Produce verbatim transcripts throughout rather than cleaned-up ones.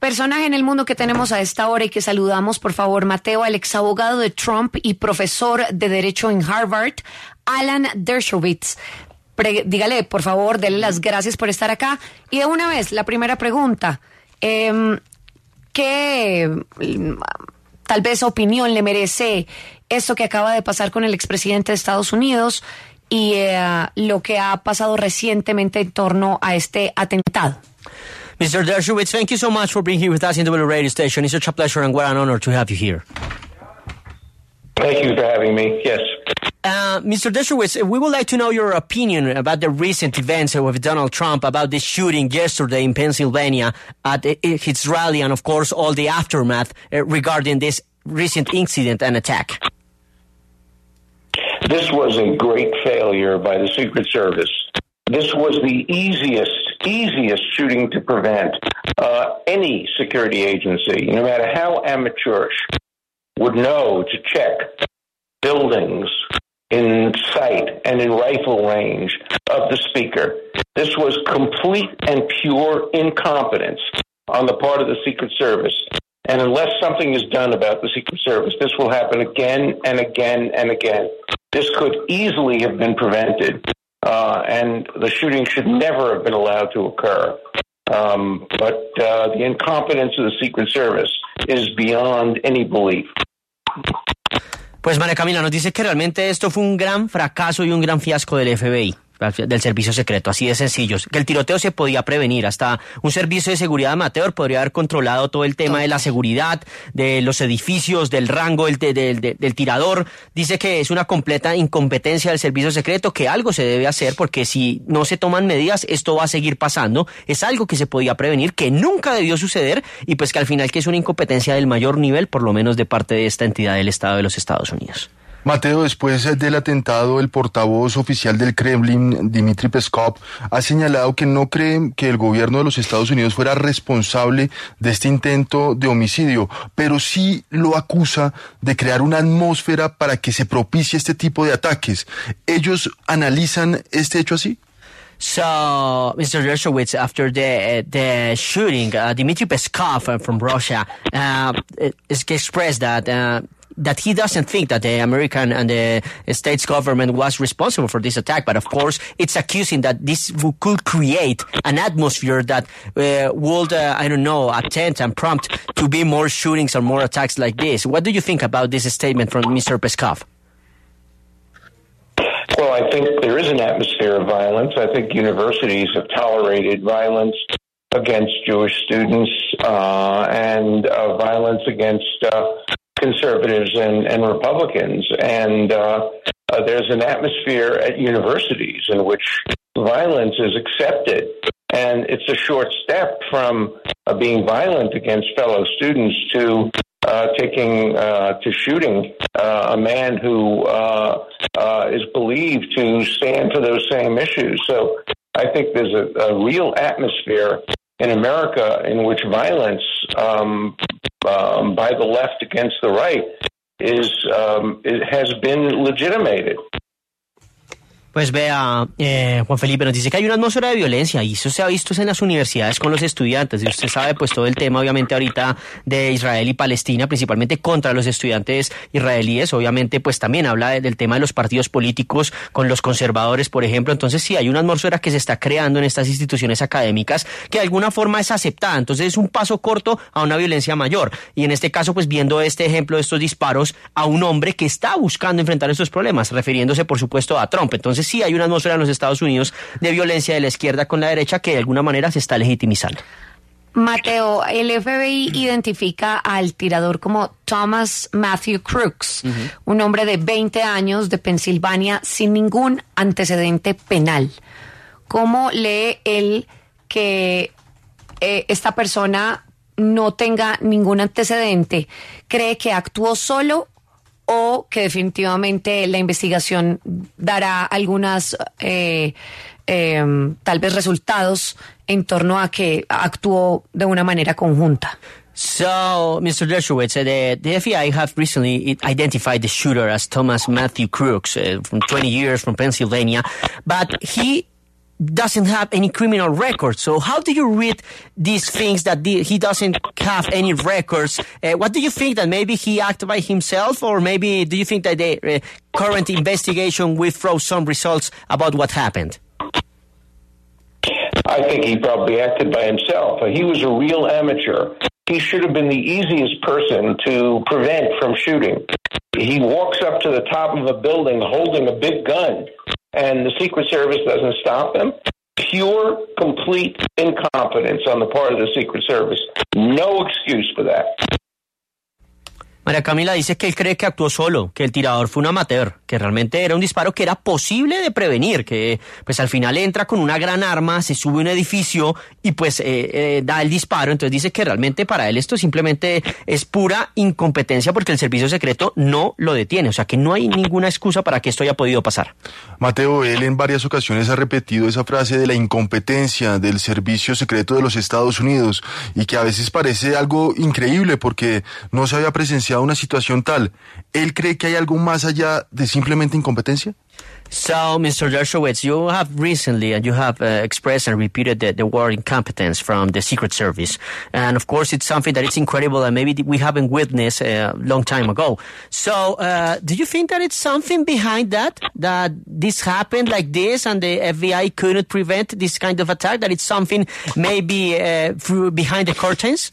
Personaje en el mundo que tenemos a esta hora y que saludamos, por favor, Mateo, al exabogado de Trump y profesor de Derecho en Harvard, Alan Dershowitz. Pre- dígale, por favor, dele las gracias por estar acá. Y de una vez, la primera pregunta. Eh, ¿Qué tal vez opinión le merece esto que acaba de pasar con el expresidente de Estados Unidos y eh, lo que ha pasado recientemente en torno a este atentado? Mister Dershowitz, thank you so much for being here with us in the W radio station. It's such a pleasure and what an honor to have you here. Thank you for having me. Yes. Uh, Mister Dershowitz, we would like to know your opinion about the recent events with Donald Trump, about the shooting yesterday in Pennsylvania at his rally, and of course all the aftermath uh, regarding this recent incident and attack. This was a great failure by the Secret Service. This was the easiest, easiest shooting to prevent. Uh, any security agency, no matter how amateurish, would know to check buildings in sight and in rifle range of the speaker. This was complete and pure incompetence on the part of the Secret Service. And unless something is done about the Secret Service, this will happen again and again and again. This could easily have been prevented, uh, and the shooting should never have been allowed to occur. Um, but uh, the incompetence of the Secret Service is beyond any belief. Pues María Camila nos dice que realmente esto fue un gran fracaso y un gran fiasco del F B I, del servicio secreto, así de sencillo, que el tiroteo se podía prevenir, hasta un servicio de seguridad amateur podría haber controlado todo el tema de la seguridad, de los edificios, del rango del, del, del, del tirador. Dice que es una completa incompetencia del servicio secreto, que algo se debe hacer, porque si no se toman medidas, esto va a seguir pasando. Es algo que se podía prevenir, que nunca debió suceder, y pues que al final que es una incompetencia del mayor nivel, por lo menos de parte de esta entidad del Estado de los Estados Unidos. Mateo, después del atentado, el portavoz oficial del Kremlin, Dmitry Peskov, ha señalado que no cree que el gobierno de los Estados Unidos fuera responsable de este intento de homicidio, pero sí lo acusa de crear una atmósfera para que se propicie este tipo de ataques. ¿Ellos analizan este hecho así? So, Mister Dershowitz, after the uh, the shooting, uh, Dmitry Peskov uh, from Russia uh, expressed that uh, that he doesn't think that the American and the States government was responsible for this attack, but of course it's accusing that this could create an atmosphere that uh, would, uh, I don't know, attempt and prompt to be more shootings or more attacks like this. What do you think about this statement from Mister Peskov? Well, I think there is an atmosphere of violence. I think universities have tolerated violence against Jewish students uh, and uh, violence against uh, conservatives and, and Republicans. And uh, uh, there's an atmosphere at universities in which violence is accepted. And it's a short step from uh, being violent against fellow students to uh, taking uh, to shooting uh, a man who uh, uh, is believed to stand for those same issues. So I think there's a, a real atmosphere in America in which violence um, um, by the left against the right is um, it has been legitimated. Pues vea, eh, Juan Felipe nos dice que hay una atmósfera de violencia y eso se ha visto en las universidades con los estudiantes. Y usted sabe pues todo el tema obviamente ahorita de Israel y Palestina, principalmente contra los estudiantes israelíes. Obviamente pues también habla de, del tema de los partidos políticos con los conservadores, por ejemplo. Entonces sí, hay una atmósfera que se está creando en estas instituciones académicas que de alguna forma es aceptada. Entonces es un paso corto a una violencia mayor. Y en este caso pues viendo este ejemplo de estos disparos a un hombre que está buscando enfrentar estos problemas, refiriéndose por supuesto a Trump. Entonces sí hay una atmósfera en los Estados Unidos de violencia de la izquierda con la derecha que de alguna manera se está legitimizando. Mateo, el F B I identifica al tirador como Thomas Matthew Crooks, uh-huh. un hombre de veinte años de Pensilvania sin ningún antecedente penal. ¿Cómo lee él que eh, esta persona no tenga ningún antecedente? ¿Cree que actuó solo o que definitivamente la investigación dará algunas eh, eh, tal vez resultados en torno a que actuó de una manera conjunta? So, Mister Dershowitz, uh, the, the F B I have recently identified the shooter as Thomas Matthew Crooks, uh, from twenty years from Pennsylvania, but he doesn't have any criminal record. So how do you read these things that the, he doesn't have any records? Uh, what do you think, that maybe he acted by himself, or maybe do you think that the uh, current investigation will throw some results about what happened? I think he probably acted by himself. He was a real amateur. He should have been the easiest person to prevent from shooting. He walks up to the top of a building holding a big gun, and the Secret Service doesn't stop him. Pure, complete incompetence on the part of the Secret Service. No excuse for that. María Camila dice que él cree que actuó solo, que el tirador fue un amateur, que realmente era un disparo que era posible de prevenir, que pues al final entra con una gran arma, se sube a un edificio y pues eh, eh, da el disparo. Entonces dice que realmente para él esto simplemente es pura incompetencia porque el servicio secreto no lo detiene, o sea que no hay ninguna excusa para que esto haya podido pasar. Mateo, él en varias ocasiones ha repetido esa frase de la incompetencia del servicio secreto de los Estados Unidos, y que a veces parece algo increíble porque no se había presenciado una situación tal. ¿Él cree que hay algo más allá de simplemente incompetencia? So, Mister Dershowitz, you have recently and you have uh, expressed and repeated the, the word incompetence from the Secret Service. And of course, it's something that is incredible and maybe we haven't witnessed a long time ago. So, uh, do you think that it's something behind that, that this happened like this and the F B I couldn't prevent this kind of attack, that it's something maybe uh, through behind the curtains?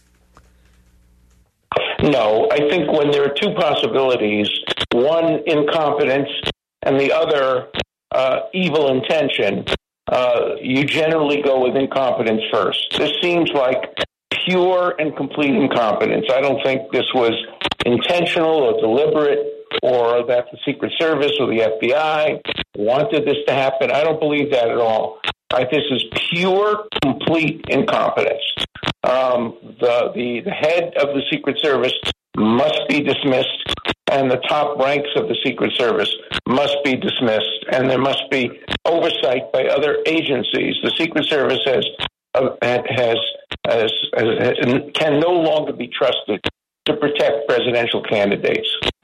No, I think when there are two possibilities, one incompetence and the other uh, evil intention, uh, you generally go with incompetence first. This seems like pure and complete incompetence. I don't think this was intentional or deliberate, or that the Secret Service or the F B I wanted this to happen. I don't believe that at all. I think this is pure, complete incompetence. Um, the, the, the head of the Secret Service must be dismissed, and the top ranks of the Secret Service must be dismissed, and there must be oversight by other agencies. The Secret Service has, uh, has, has, has, can no longer be trusted to protect presidential candidates.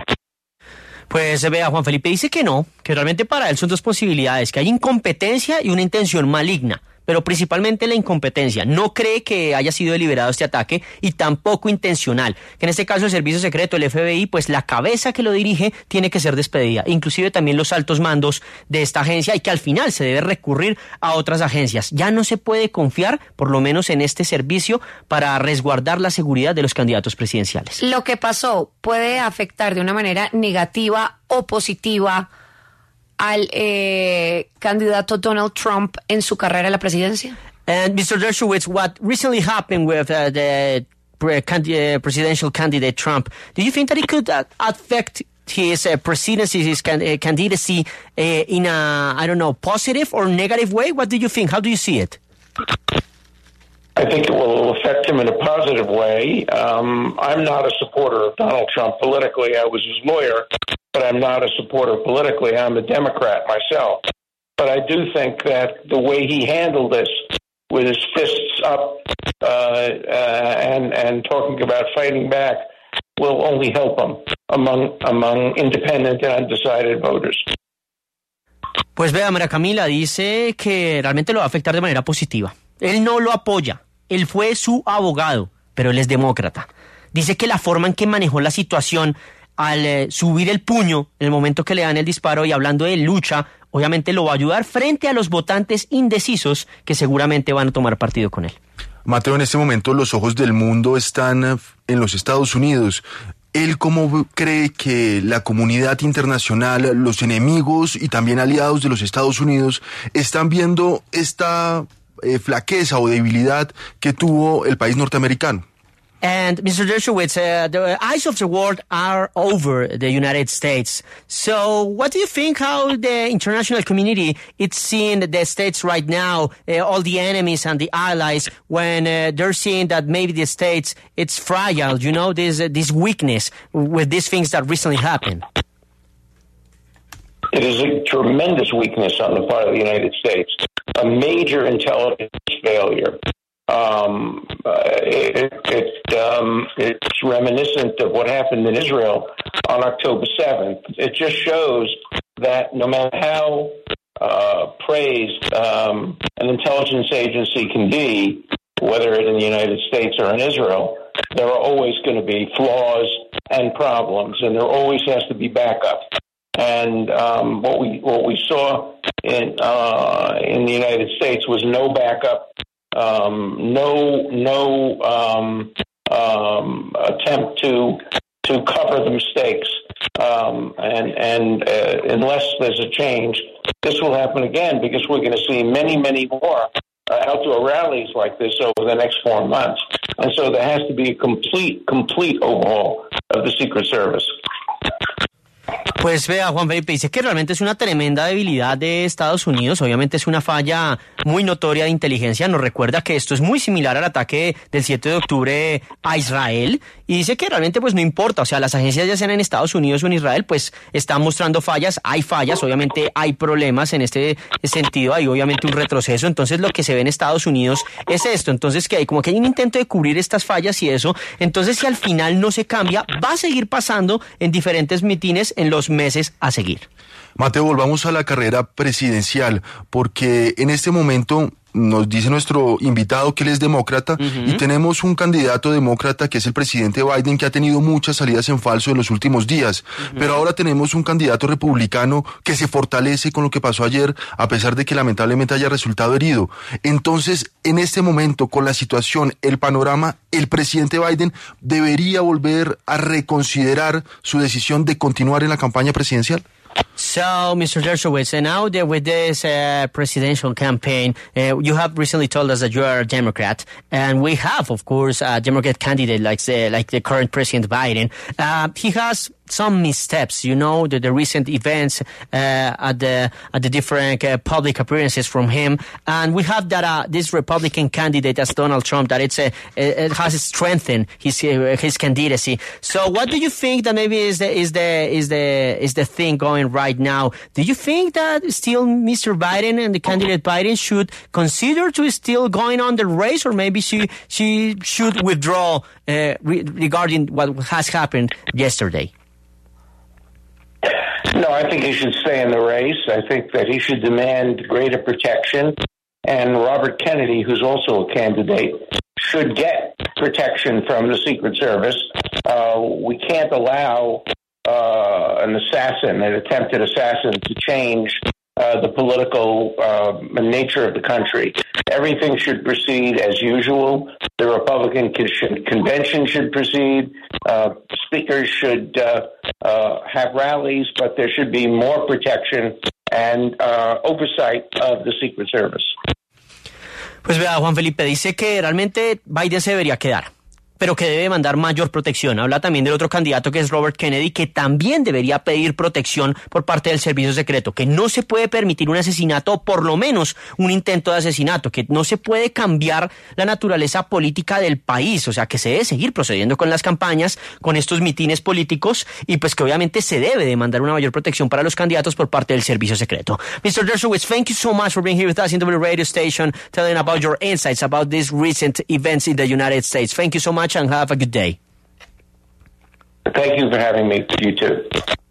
Pues vea, Juan Felipe dice que no, que realmente para él son dos posibilidades, que hay incompetencia y una intención maligna, pero principalmente la incompetencia. No cree que haya sido deliberado este ataque y tampoco intencional, que en este caso el servicio secreto, el F B I, pues la cabeza que lo dirige tiene que ser despedida, inclusive también los altos mandos de esta agencia, y que al final se debe recurrir a otras agencias. Ya no se puede confiar, por lo menos en este servicio, para resguardar la seguridad de los candidatos presidenciales. Lo que pasó puede afectar de una manera negativa o positiva al eh, candidato Donald Trump en su carrera a la presidencia? And Mister Dershowitz, what recently happened with uh, the pre- uh, presidential candidate Trump, do you think that it could uh, affect his uh, presidency, his can- uh, candidacy uh, in a, I don't know, positive or negative way? What do you think? How do you see it? I think it will affect him in a positive way. Um, I'm not a supporter of Donald Trump politically. I was his lawyer, but I'm not a supporter politically. I'm a Democrat myself. But I do think that the way he handled this, with his fists up uh, uh, and, and talking about fighting back, will only help him among, among independent and undecided voters. Pues vea, María Camila dice que realmente lo va a afectar de manera positiva. Él no lo apoya. Él fue su abogado, pero él es demócrata. Dice que la forma en que manejó la situación al eh, subir el puño en el momento que le dan el disparo, y hablando de lucha, obviamente lo va a ayudar frente a los votantes indecisos que seguramente van a tomar partido con él. Mateo, en este momento los ojos del mundo están en los Estados Unidos. ¿Él cómo cree que la comunidad internacional, los enemigos y también aliados de los Estados Unidos están viendo esta eh, flaqueza o debilidad que tuvo el país norteamericano? And Mister Dershowitz, uh, the eyes of the world are over the United States. So what do you think how the international community is seeing the States right now, uh, all the enemies and the allies, when uh, they're seeing that maybe the States, it's fragile, you know, this, uh, this weakness with these things that recently happened? It is a tremendous weakness on the part of the United States, a major intelligence failure. Um, uh, it, it, um, it's reminiscent of what happened in Israel on October seventh. It just shows that no matter how uh, praised um, an intelligence agency can be, whether it's in the United States or in Israel, there are always going to be flaws and problems, and there always has to be backup. And um, what we what we saw in uh, in the United States was no backup, um, no no um, um, attempt to to cover the mistakes, um, and and uh, unless there's a change, this will happen again because we're going to see many many more uh, outdoor rallies like this over the next four months, and so there has to be a complete complete overhaul of the Secret Service. Pues vea, Juan Felipe, dice que realmente es una tremenda debilidad de Estados Unidos, obviamente es una falla muy notoria de inteligencia, nos recuerda que esto es muy similar al ataque del siete de octubre a Israel, y dice que realmente pues no importa, o sea, las agencias ya sean en Estados Unidos o en Israel, pues están mostrando fallas, hay fallas, obviamente hay problemas en este sentido, hay obviamente un retroceso, entonces lo que se ve en Estados Unidos es esto, entonces que hay como que hay un intento de cubrir estas fallas y eso, entonces si al final no se cambia, va a seguir pasando en diferentes mitines en los meses a seguir. Mateo, volvamos a la carrera presidencial, porque en este momento nos dice nuestro invitado que él es demócrata, uh-huh. y tenemos un candidato demócrata que es el presidente Biden, que ha tenido muchas salidas en falso en los últimos días, uh-huh. pero ahora tenemos un candidato republicano que se fortalece con lo que pasó ayer, a pesar de que lamentablemente haya resultado herido. Entonces, en este momento, con la situación, el panorama, el presidente Biden debería volver a reconsiderar su decisión de continuar en la campaña presidencial. So, Mister Dershowitz, and now that with this uh, presidential campaign, uh, you have recently told us that you are a Democrat, and we have, of course, a Democrat candidate like the, like the current President Biden. Uh, he has some missteps, you know, the, the recent events uh, at the at the different uh, public appearances from him, and we have that uh, this Republican candidate as Donald Trump that it's a, it has strengthened his uh, his candidacy. So, what do you think that maybe is the is the is the is the thing going right now? Do you think that still Mister Biden and the candidate Biden should consider to still going on the race, or maybe she she should withdraw uh, re- regarding what has happened yesterday? No, I think he should stay in the race. I think that he should demand greater protection. And Robert Kennedy, who's also a candidate, should get protection from the Secret Service. Uh, we can't allow uh, an assassin, an attempted assassin, to change uh, the political uh, nature of the country. Everything should proceed as usual. The Republican convention should proceed. Uh, speakers should uh, uh, have rallies, but there should be more protection and uh, oversight of the Secret Service. Pues vea, Juan Felipe dice que realmente Biden se debería quedar, pero que debe mandar mayor protección. Habla también del otro candidato que es Robert Kennedy, que también debería pedir protección por parte del servicio secreto, que no se puede permitir un asesinato o por lo menos un intento de asesinato, que no se puede cambiar la naturaleza política del país, o sea, que se debe seguir procediendo con las campañas, con estos mitines políticos y pues que obviamente se debe de mandar una mayor protección para los candidatos por parte del servicio secreto. Mister Dershowitz, thank you so much for being here with us in the radio station, telling about your insights about these recent events in the United States. Thank you so much and have a good day. Thank you for having me. You too.